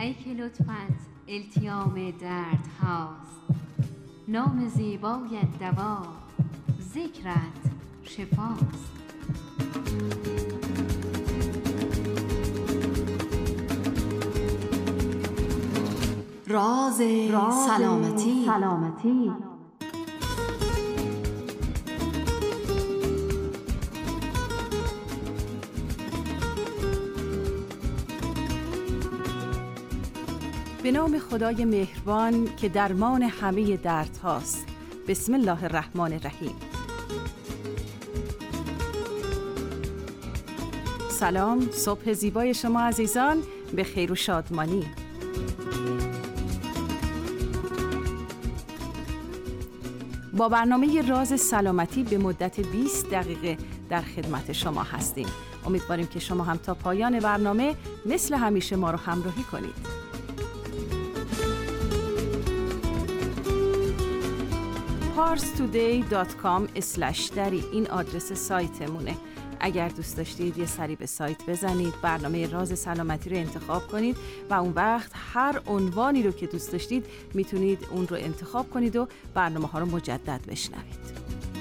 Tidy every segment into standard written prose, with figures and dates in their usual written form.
ای که لطفت التیام درد هاست، نام زیبایت دوا، ذکرت شفاست. راز سلامتی. به نام خدای مهربان که درمان همه درد هاست. بسم الله الرحمن الرحیم. سلام، صبح زیبای شما عزیزان، به خیر و شادمانی. با برنامه راز سلامتی به مدت 20 دقیقه در خدمت شما هستیم. امیدواریم که شما هم تا پایان برنامه مثل همیشه ما رو همراهی کنید. parstoday.com/dari این آدرس سایتمونه. اگر دوست داشتید یه سری به سایت بزنید، برنامه راز سلامتی رو انتخاب کنید و اون وقت هر عنوانی رو که دوست داشتید میتونید اون رو انتخاب کنید و برنامه ها رو مجدد بشنوید.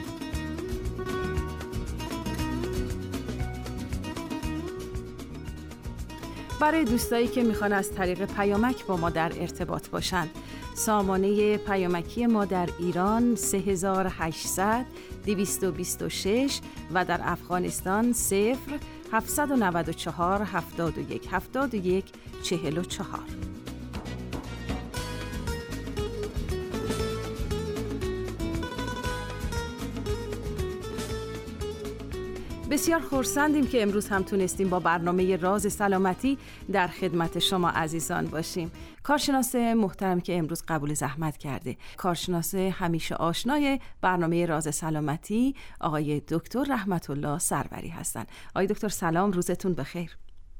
برای دوستایی که میخوان از طریق پیامک با ما در ارتباط باشند، سامانه پیامکی ما در ایران 3800 226 و در افغانستان 0794 71 71 44. بسیار خرسندیم که امروز هم تونستیم با برنامه راز سلامتی در خدمت شما عزیزان باشیم. کارشناس محترم که امروز قبول زحمت کرده، کارشناس همیشه آشنای برنامه راز سلامتی، آقای دکتر رحمت الله سروری هستند. آقای دکتر سلام، روزتون بخیر.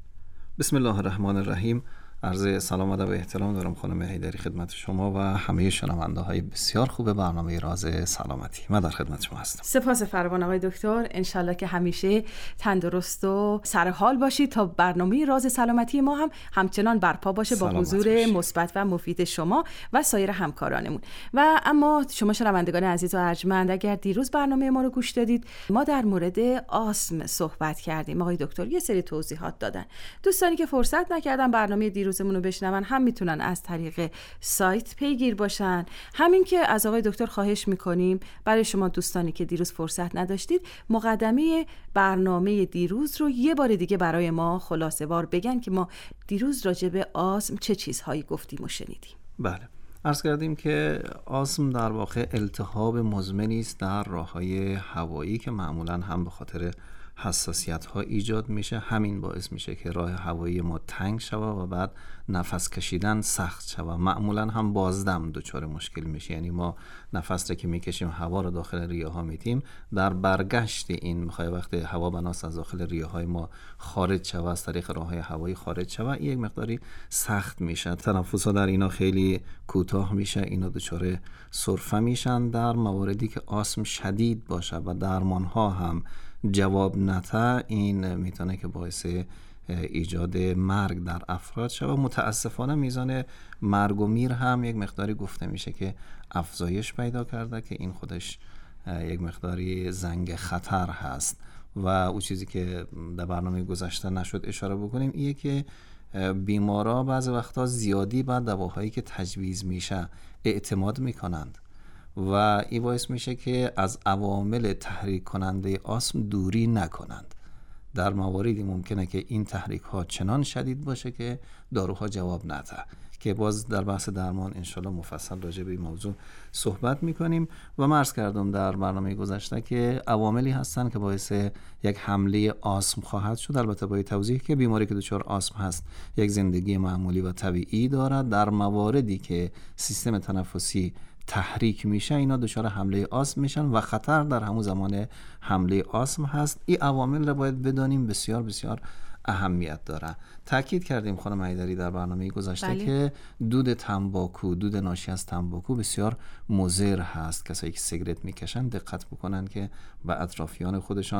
بسم الله الرحمن الرحیم. عرض سلام و ادب و احترام دارم خانم حیدری خدمت شما و همه شنونده های بسیار خوب برنامه راز سلامتی. من در خدمت شما هستم. سپاس فراوان آقای دکتر. انشالله که همیشه تندرست و سر حال باشید تا برنامه راز سلامتی ما هم همچنان برپا باشه با حضور مثبت و مفید شما و سایر همکارانمون. و اما شما شنوندگان عزیز و ارجمند، اگر دیروز برنامه ما رو گوش دادید، ما در مورد آسم صحبت کردیم. آقای دکتر یه سری توضیحات دادن. دوستانی که فرصت نکردن برنامه دیروزمون رو بشنون هم میتونن از طریق سایت پیگیر باشن. همین که از آقای دکتر خواهش میکنیم برای شما دوستانی که دیروز فرصت نداشتید، مقدمه برنامه دیروز رو یه بار دیگه برای ما خلاصه وار بگن که ما دیروز راجع به آسم چه چیزهایی گفتیم و شنیدیم. بله، عرض کردیم که آسم در واقع التهاب مزمنی است در راه‌های هوایی که معمولاً هم به خاطر حساسیت ها ایجاد میشه. همین باعث میشه که راه هوایی ما تنگ شود و بعد نفس کشیدن سخت شود. معمولا هم بازدم دچار مشکل میشه، یعنی ما نفس را که میکشیم هوا رو داخل ریه ها میدیم، در برگشت این میخوای وقتی هوا بناس از داخل ریه های ما خارج شود، از طریق راه های هوایی خارج شود، یک مقداری سخت میشه. تنفس ها در اینا خیلی کوتاه میشه، اینا دچار سرفه میشن. در مواردی که آسم شدید باشه و درمان ها هم جواب نده، این میتونه که باعث ایجاد مرگ در افراد شود. متاسفانه میزان مرگ و میر هم یک مقداری گفته میشه که افزایش پیدا کرده، که این خودش یک مقداری زنگ خطر هست. و اون چیزی که در برنامه گذشته نشد اشاره بکنیم اینه که بیمارا بعضی وقتا زیادی به دواهایی که تجویز میشه اعتماد میکنند و این باعث میشه که از عوامل تحریک کننده آسم دوری نکنند. در مواردی ممکنه که این تحریک ها چنان شدید باشه که داروها جواب نده، که باز در بحث درمان انشالله مفصل راجع به این موضوع صحبت میکنیم. و من عرض کردم در برنامه گذشته که عواملی هستن که باعث یک حمله آسم خواهد شد. البته با توضیح که بیماری که دچار آسم هست یک زندگی معمولی و طبیعی دارد. در مواردی که سیستم تنفسی تحریک میشه، اینا دچار حمله آسم میشن و خطر در همون زمان حمله آسم هست. این عوامل رو باید بدانیم، بسیار بسیار اهمیت داره. تاکید کردیم خانم حیدری در برنامه گذشته که دود تنباکو، دود ناشی از تنباکو بسیار مضر هست. کسایی که سیگرت میکشن دقت بکنن که به اطرافیان خودشان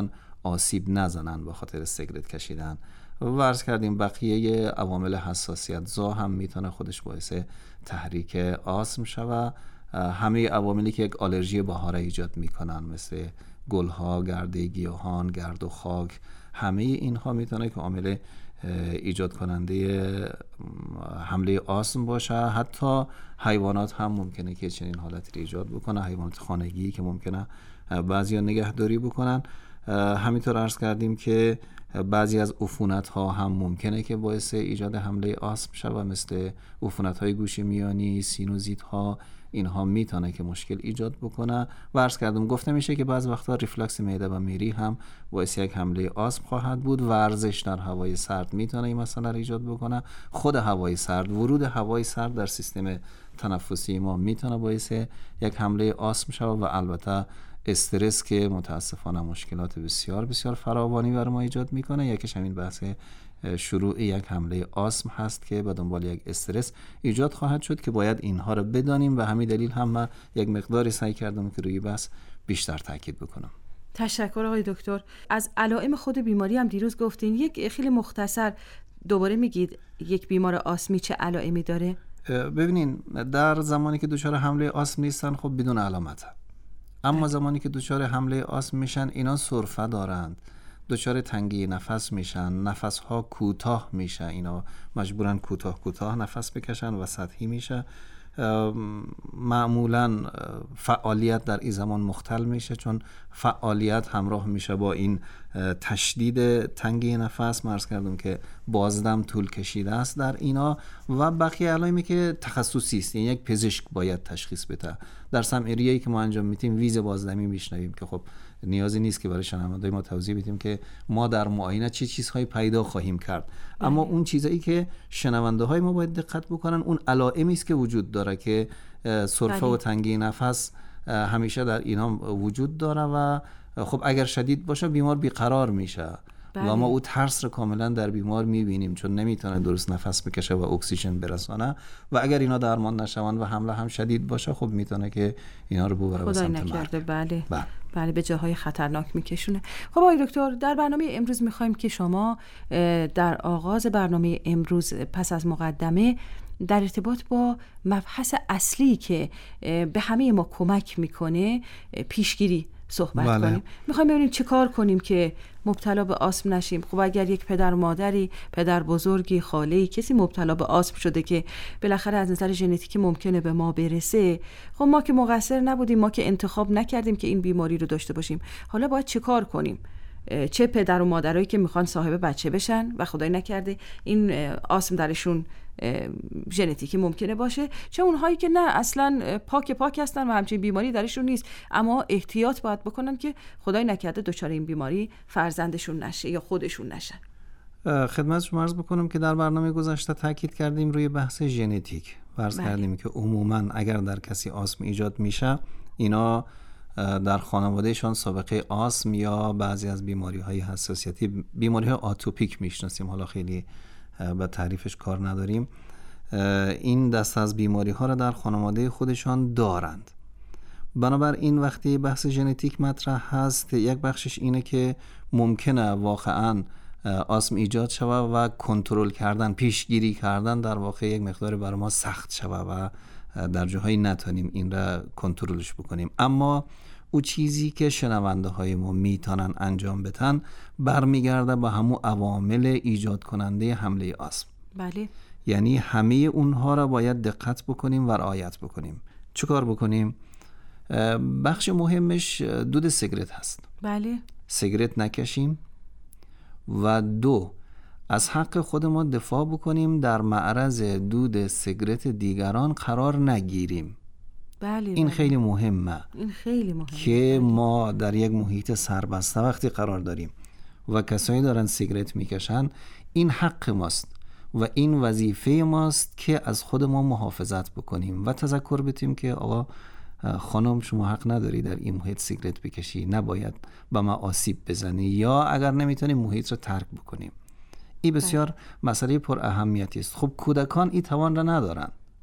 آسیب نزنن به خاطر سیگرت کشیدن. و عرض کردیم بقیه عوامل حساسیت زا هم میتونه خودش باعث تحریک آسم شود. همه عواملی که یک آلرژی بهاره ایجاد میکنن مثل گلها، گرده گیاهان، گرد و خاک، همه اینها میتونه که عامل ایجاد کننده حمله آسم باشه. حتی حیوانات هم ممکنه که چنین حالتی رو ایجاد بکنه، حیوانات خانگی که ممکنه بعضیا نگهداری بکنن. همینطور عرض کردیم که بعضی از عفونت ها هم ممکنه که باعث ایجاد حمله آسم شود، مثل عفونت های گوش میانی، سینوزیت ها، اینها میتونه که مشکل ایجاد بکنه. و عرض کردم گفته میشه که بعض وقتا ریفلکس معده و میری هم باعث یک حمله آسم خواهد بود. ورزش در هوای سرد میتونه این مسئله رو ایجاد بکنه. خود هوای سرد، ورود هوای سرد در سیستم تنفسی ما میتونه باعث یک حمله آسم شود. و البته استرس که متاسفانه مشکلات بسیار بسیار فراوانی بر ما ایجاد میکنه. یکیش همین بحث شروع یک حمله آسم هست که به دنبال یک استرس ایجاد خواهد شد که باید اینها رو بدانیم. و همین دلیل هم من یک مقداری سعی کردم که روی بحث بیشتر تاکید بکنم. تشکر آقای دکتر. از علائم خود بیماری هم دیروز گفتین، یک خیلی مختصر دوباره میگید یک بیمار آسمی چه علائمی داره؟ ببینین در زمانی که دچار حمله آسم نیستن خب بدون علامت، اما زمانی که دچار حمله آسم میشن اینا سرفه دارند، دچار تنگی نفس میشن، نفسها کوتاه میشه، اینا مجبورن کوتاه نفس بکشن و سطحی میشه. معمولا فعالیت در این زمان مختل میشه، چون فعالیت همراه میشه با این تشدید تنگی نفس. عرض کردم که بازدم طول کشیده است در اینا. و بقیه علائمی که تخصصی است، یعنی یک پزشک باید تشخیص بده. در سمعریه‌ای که ما انجام میدیم ویز بازدمی میشنویم که خب نیازی نیست که برای شنونده‌های ما توضیح بدیم که ما در معاینه چه چیزهایی پیدا خواهیم کرد. اما اون چیزایی که شنونده‌های ما باید دقت بکنن اون علائمی است که وجود داره که سرفه و تنگی نفس همیشه در اینا وجود داره و خب اگر شدید باشه بیمار بیقرار میشه. و ما او ترس رو کاملا در بیمار میبینیم، چون نمیتونه درست نفس بکشه و اکسیژن برسانه. و اگر اینا درمان نشوند و حمله هم شدید باشه خب میتونه که اینا رو ببره به سمت مرگ. بله به جاهای خطرناک میکشونه. خب آقای دکتر، در برنامه امروز میخوایم که شما در آغاز برنامه امروز پس از مقدمه در ارتباط با مبحث اصلی که به همه ما کمک میکنه، پیشگیری صحبت کنیم. میخوایم ببینیم چه کار کنیم که مبتلا به آسم نشیم. خب اگر یک پدر مادری، پدر بزرگی، خاله‌ای، کسی مبتلا به آسم شده که بالاخره از نظر ژنتیکی ممکنه به ما برسه، خب ما که مقصر نبودیم، ما که انتخاب نکردیم که این بیماری رو داشته باشیم. حالا باید چه کار کنیم؟ چه پدر و مادرایی که میخوان صاحب بچه بشن و خدای نکرده این آسم درشون ژنتیکی ممکنه باشه، چه اونهایی که نه اصلا پاک هستن و همچین بیماری درشون نیست، اما احتیاط باید بکنن که خدای نکرده دچار این بیماری فرزندشون نشه یا خودشون نشن. خدمت شما عرض بکنم که در برنامه گذشته تاکید کردیم روی بحث ژنتیک. عرض کردیم که عموما اگر در کسی آسم ایجاد میشه، اینا در خانوادهشان سابقه آسم یا بعضی از بیماری‌های حساسیتی، بیماری‌های آتوپیک میشناسیم، حالا خیلی به تعریفش کار نداریم، این دست از بیماری‌ها را در خانواده خودشان دارند. بنابراین وقتی بحث ژنتیک مطرح هست، یک بخشش اینه که ممکنه واقعاً آسم ایجاد شود و کنترل کردن، پیشگیری کردن در واقع یک مقدار برای ما سخت شود و در جاهایی نتونیم این را کنترلش بکنیم. اما او چیزی که شنونده های ما میتونن انجام بدن برمیگرده به همون عوامل ایجاد کننده حمله آسم. بله. یعنی همه اونها را باید دقت بکنیم و رعایت بکنیم. چه کار بکنیم؟ بخش مهمش دود سیگرت هست. بله. سیگرت نکشیم و دو، از حق خودمان دفاع بکنیم، در معرض دود سیگرت دیگران قرار نگیریم. بله. این خیلی مهمه. این خیلی مهمه که ما در یک محیط سربسته وقتی قرار داریم و کسایی دارن سیگرت میکشن، این حق ماست و این وظیفه ماست که از خود ما محافظت بکنیم و تذکر بدیم که آقا خانم شما حق نداری در این محیط سیگرت بکشی، نباید به ما آسیب بزنی، یا اگر نمیتونیم محیط رو ترک بکنیم. این بسیار مسئله پر اهمیتی است. خب کودکان این توان را ندارن.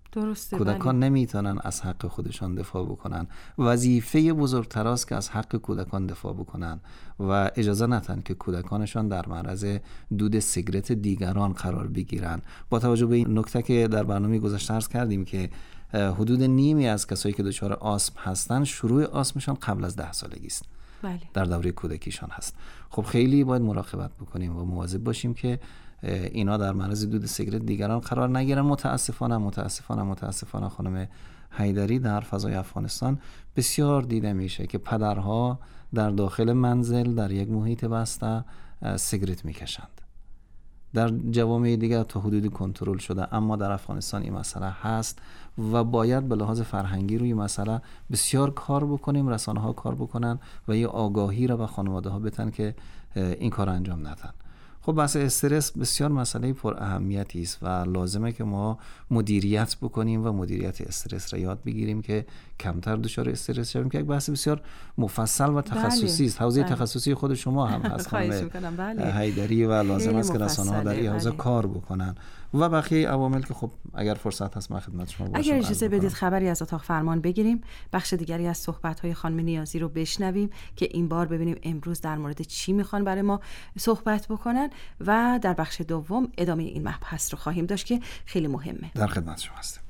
درسته. کودکان نمیتونن از حق خودشان دفاع بکنن. وظیفه بزرگتر است که از حق کودکان دفاع بکنن و اجازه ندن که کودکانشان در معرض دود سیگرت دیگران قرار بگیرن. با توجه به این نکته که در برنامه گذشته عرض کردیم که حدود نیمی از کسایی که دچار آسم هستن شروع آسمشان قبل از 10 سالگی است. بله. در دوره کودکیشان هست. خب خیلی باید مراقبت بکنیم و مواظب باشیم که اینا در معرض دود سیگرت دیگران قرار نگیرن. متاسفانه خانم حیدری در فضای افغانستان بسیار دیده میشه که پدرها در داخل منزل در یک محیط بسته سیگرت میکشند. در جوامع دیگر تا حدودی کنترل شده، اما در افغانستان این مسئله هست و باید به لحاظ فرهنگی روی مسئله بسیار کار بکنیم، رسانه ها کار بکنن و یه آگاهی را به خانواده ها بدن که این کار انجام ندن. خب بحث استرس بسیار مسئله پر اهمیتی است و لازمه که ما مدیریت بکنیم و مدیریت استرس را یاد بگیریم که کمتر دچار استرس شویم، که یک بحث بسیار مفصل و تخصصی است. حوزه تخصصی خود شما هم هست خانم حیدری و لازم است که رسانه‌ها در این حوزه کار بکنن و بقیه عوامل که خب اگر فرصت هست من خدمت شما باشم. اگر اجازه بدید خبری از اتاق فرمان بگیریم، بخش دیگری از صحبت‌های خانم نیازی رو بشنویم که این بار ببینیم امروز در مورد چی میخوان برای ما صحبت بکنن و در بخش دوم ادامه این مبحث رو خواهیم داشت که خیلی مهمه. در خدمت شما هستم.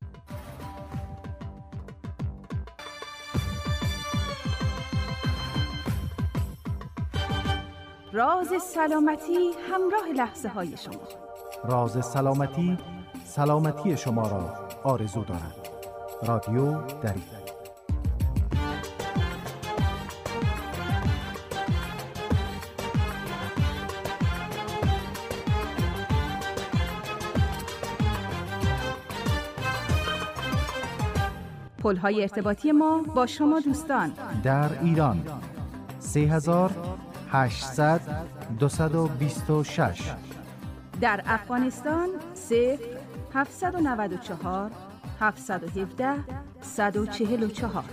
راز سلامتی همراه لحظه های شما. راز سلامتی سلامتی شما را آرزو دارد. رادیو دری. پل‌های ارتباطی ما با شما دوستان در ایران 3800 226، در افغانستان 0794 717 144.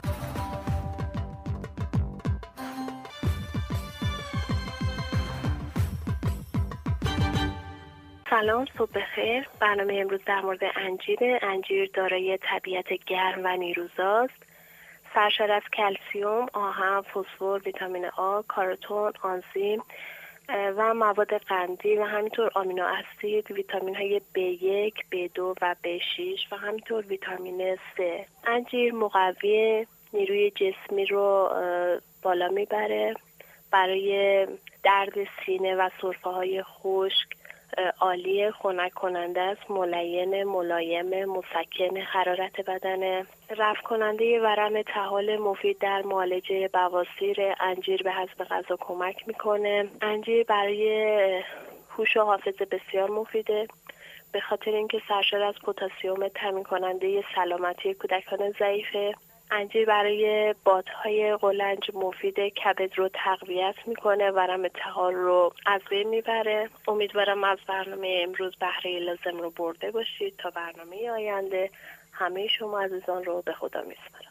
سلام، صبح بخیر. برنامه امروز در مورد انجیر دارای طبیعت گرم و نیروزاست. سرشار از کلسیم، آهن، فسفر، ویتامین آ، کاروتن، آنزیم و مواد قندی و همینطور آمینو اسید، ویتامین های B1، B2 و B6 و همینطور ویتامین C. انجیر مقوی نیروی جسمی رو بالا میبره، برای درد سینه و سرفه های خشک عالی، خنک کننده است، ملایم، مسکن حرارت بدن، رفع کننده ورم طحال، مفید در معالجه بواسیر. انجیر به هضم غذا کمک میکنه. انجیر برای هوش و حافظه بسیار مفیده، به خاطر اینکه سرشار از پتاسیم تامین کننده سلامتی کودکان ضعیفه. انجیر برای بادهای قولنج مفیده، کبد رو تقویت میکنه، ورم طحال رو از بین میبره. امیدوارم از برنامه امروز بهره لازم رو برده باشید. تا برنامه آینده همه شما عزیزان رو به خدا میسپارم.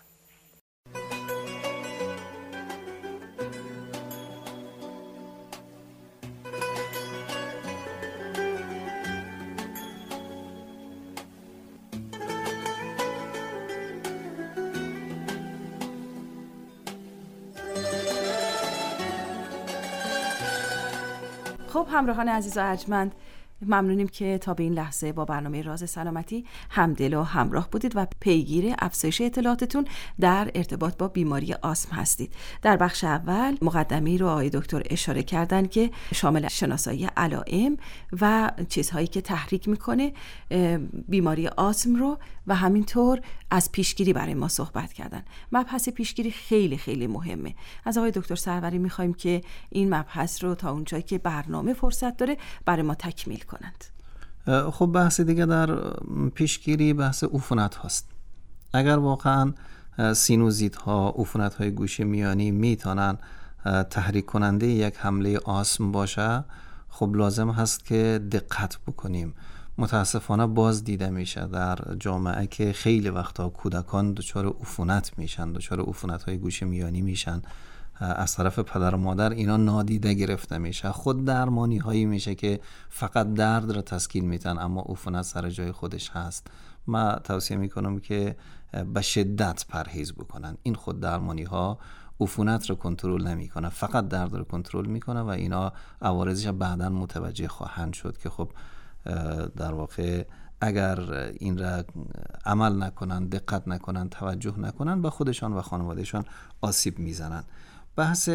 خب همراهان عزیز و ارجمند، ممنونیم که تا به این لحظه با برنامه راز سلامتی همدل و همراه بودید و پیگیر افزایش اطلاعاتتون در ارتباط با بیماری آسم هستید. در بخش اول مقدمه‌ای رو آقای دکتر اشاره کردن که شامل شناسایی علائم و چیزهایی که تحریک میکنه بیماری آسم رو و همینطور از پیشگیری برای ما صحبت کردن. مبحث پیشگیری خیلی خیلی مهمه. از آقای دکتر سروری میخوایم که این مبحث رو تا اونجایی که برنامه فرصت داره برای ما تکمیل کنند. خب بحث دیگه در پیشگیری بحث عفونت هاست. اگر واقعا سینوزیت ها، عفونت های گوش میانی میتونن تحریک کننده یک حمله آسم باشه، خب لازم هست که دقت بکنیم. متاسفانه باز دیده میشه در جامعه که خیلی وقتا کودکان دچار عفونت میشن، دچار عفونت های گوش میانی میشن از طرف پدر و مادر اینا نادیده گرفته میشه. خود درمانی هایی میشه که فقط درد را تسکین میتن اما عفونت سر جای خودش هست. من توصیه میکنم که به شدت پرهیز بکنن. این خود درمانی ها عفونت رو کنترل نمیکنه، فقط درد رو کنترل میکنه و اینا عوارضش بعداً متوجه خواهند شد که خب در واقع اگر این را عمل نکنن، دقت نکنن، توجه نکنن، به خودشان و خانوادهشان آسیب میزنن. بحث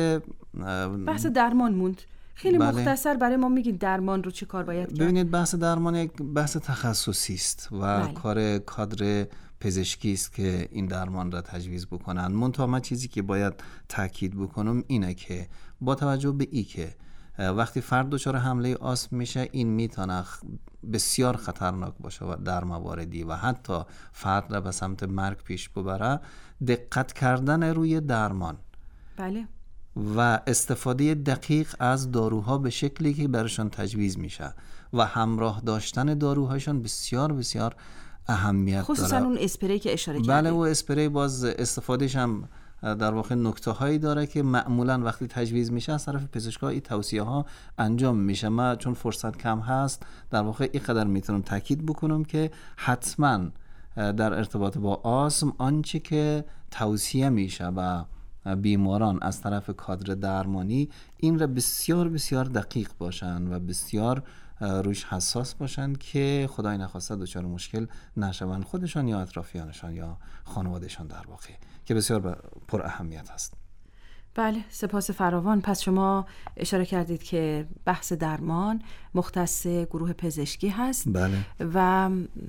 درمان موند. خیلی بله. مختصر برای ما میگین درمان رو چه کار باید کرد؟ ببینید بحث درمان یک بحث تخصصی است و بله. کار کادر پزشکی است که این درمان را تجویز بکنن. منتها من چیزی که باید تاکید بکنم اینه که با توجه به این که وقتی فرد دچار حمله آسم میشه این میتونه بسیار خطرناک باشه و در مواردی و حتی فرد را به سمت مرگ پیش ببره، دقت کردن روی درمان بله و استفاده دقیق از داروها به شکلی که برشان تجویز میشه و همراه داشتن داروهاشون بسیار بسیار اهمیت داره. خصوصا اون اسپری که اشاره کردید. بله، و اسپری باز استفادهش هم در واقع نکته هایی داره که معمولا وقتی تجویز میشه از طرف پزشکا این توصیه ها انجام میشه. من چون فرصت کم هست در واقع این قدر میتونم تاکید بکنم که حتما در ارتباط با آسم آنچه که توصیه میشه و بیماران از طرف کادر درمانی این را بسیار بسیار دقیق باشن و بسیار روش حساس باشن که خدای نخواسته دچار مشکل نشون خودشان یا اطرافیانشان یا خانوادهشان در واقع، که بسیار پر اهمیت هست. بله، سپاس فراوان. پس شما اشاره کردید که بحث درمان مختص گروه پزشکی هست. بله. و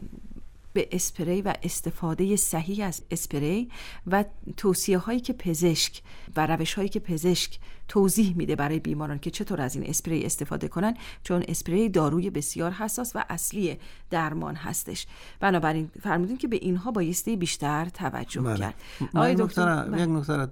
به اسپری و استفاده صحیح از اسپری و توصیه هایی که پزشک و روش هایی که پزشک توضیح میده برای بیماران که چطور از این اسپری استفاده کنن، چون اسپری داروی بسیار حساس و اصلی درمان هستش. بنابراین فرمودین که به اینها بایستی بیشتر توجه کرد. آقای دکتر یک نکته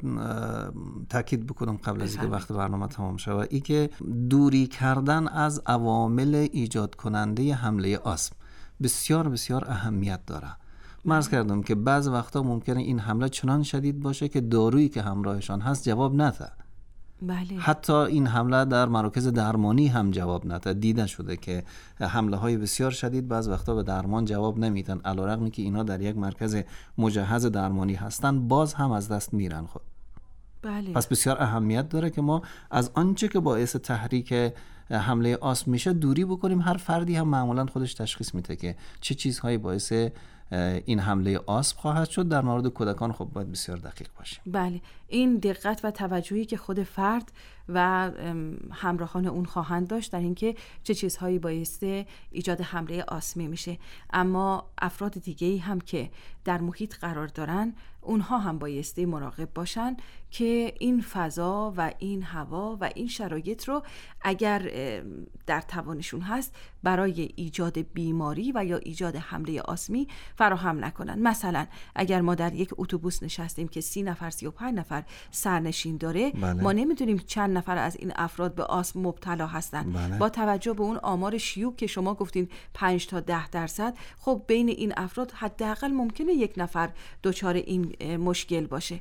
تاکید بکنم قبل از اینکه وقت برنامه تمام شود، این که دوری کردن از عوامل ایجاد کننده حمله آسم بسیار بسیار اهمیت داره. من عرض کردم که بعض وقتا ممکنه این حمله چنان شدید باشه که دارویی که همراهشان هست جواب نده. بله. حتی این حمله در مراکز درمانی هم جواب نده. دیده شده که حمله های بسیار شدید بعض وقتا به درمان جواب نمیدن، علیرغمی که اینا در یک مرکز مجهز درمانی هستن باز هم از دست میرن خود. بله. پس بسیار اهمیت داره که ما از آنچه که باعث تحریک حمله آسم میشه دوری بکنیم. هر فردی هم معمولا خودش تشخیص میده که چه چیزهایی باعث این حمله آسم خواهد شد. در مورد کودکان خب باید بسیار دقیق باشیم. بله، این دقت و توجهی که خود فرد و همراهان اون خواهند داشت در اینکه چه چیزهایی باعث ایجاد حمله آسمی میشه. اما افراد دیگه‌ای هم که در محیط قرار دارن اونها هم بایستی مراقب باشن که این فضا و این هوا و این شرایط رو اگر در توانشون هست برای ایجاد بیماری و یا ایجاد حمله آسمی فراهم نکنن. مثلا اگر ما در یک اتوبوس نشستیم که 30 نفر 35 نفر سرنشین داره، بله. ما نمیدونیم چند نفر از این افراد به آسم مبتلا هستن. بله. با توجه به اون آمار شیوع که شما گفتین 5 تا 10%، خب بین این افراد حداقل ممکنه یک نفر دچار این مشکل باشه.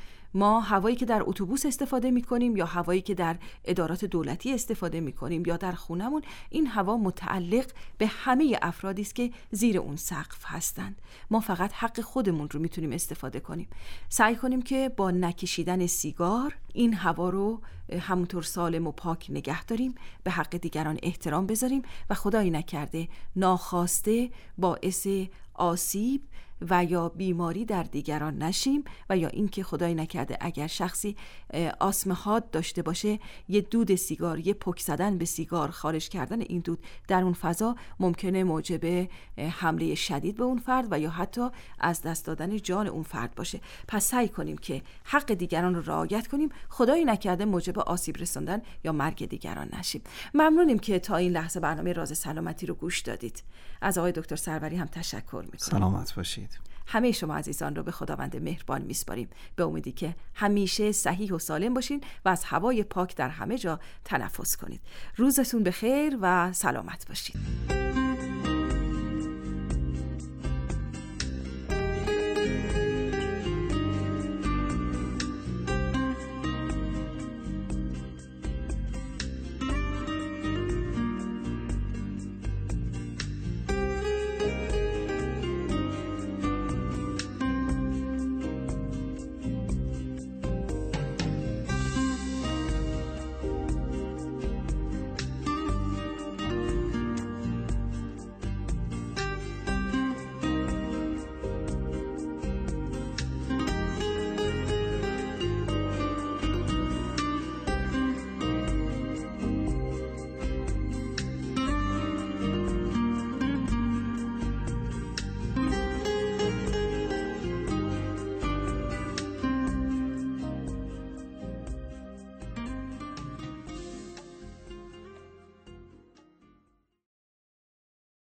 ما هوایی که در اتوبوس استفاده می‌کنیم یا هوایی که در ادارات دولتی استفاده می‌کنیم یا در خونمون، این هوا متعلق به همه افرادی است که زیر اون سقف هستند. ما فقط حق خودمون رو میتونیم استفاده کنیم. سعی کنیم که با نکشیدن سیگار این هوا رو همونطور سالم و پاک نگه داریم، به حق دیگران احترام بذاریم و خدای نکرده ناخواسته باعث آسیب و یا بیماری در دیگران نشیم، و یا اینکه خدای نکرده اگر شخصی آسم حاد داشته باشه، یه دود سیگار، یه پک زدن به سیگار، خارج کردن این دود در اون فضا ممکنه موجب حمله شدید به اون فرد و یا حتی از دست دادن جان اون فرد باشه. پس سعی کنیم که حق دیگران رو رعایت کنیم، خدای نکرده موجب آسیب رساندن یا مرگ دیگران نشیم. ممنونیم که تا این لحظه برنامه راز سلامتی رو گوش دادید. از آقای دکتر سروری هم تشکر میکنم. سلامت باشید. همه شما عزیزان رو به خداوند مهربان میسپاریم، به امیدی که همیشه صحیح و سالم باشین و از هوای پاک در همه جا تنفس کنید. روزتون بخیر و سلامت باشید.